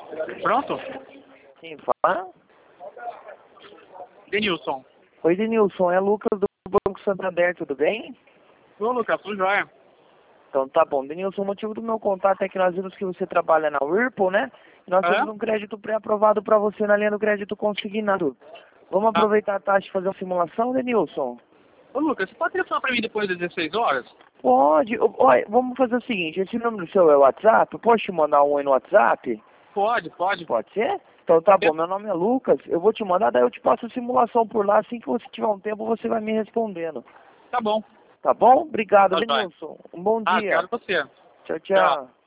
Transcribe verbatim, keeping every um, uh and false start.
Pronto? Quem fala? Denilson. Oi, Denilson. É Lucas do Banco Santander, tudo bem? Ô, Lucas, tudo jóia? Então tá bom. Denilson, o motivo do meu contato é que nós vimos que você trabalha na Whirlpool, né? E nós É? temos um crédito pré-aprovado para você na linha do crédito consignado. Vamos Ah. aproveitar a taxa e fazer uma simulação, Denilson? Ô, Lucas, você pode telefonar pra mim depois das dezesseis horas? Pode. Ô, Olha, vamos fazer o seguinte. Esse número seu é o WhatsApp? Posso te mandar um aí no WhatsApp? Pode, pode. Pode ser? Então tá bom. Eu- Meu nome é Lucas. Eu vou te mandar, daí eu te passo a simulação por lá. Assim que você tiver um tempo, você vai me respondendo. Tá bom. Tá bom? Obrigado, Tá jóia. Denilson. Um bom Ah, dia. quero você. Tchau, Tchau. tchau.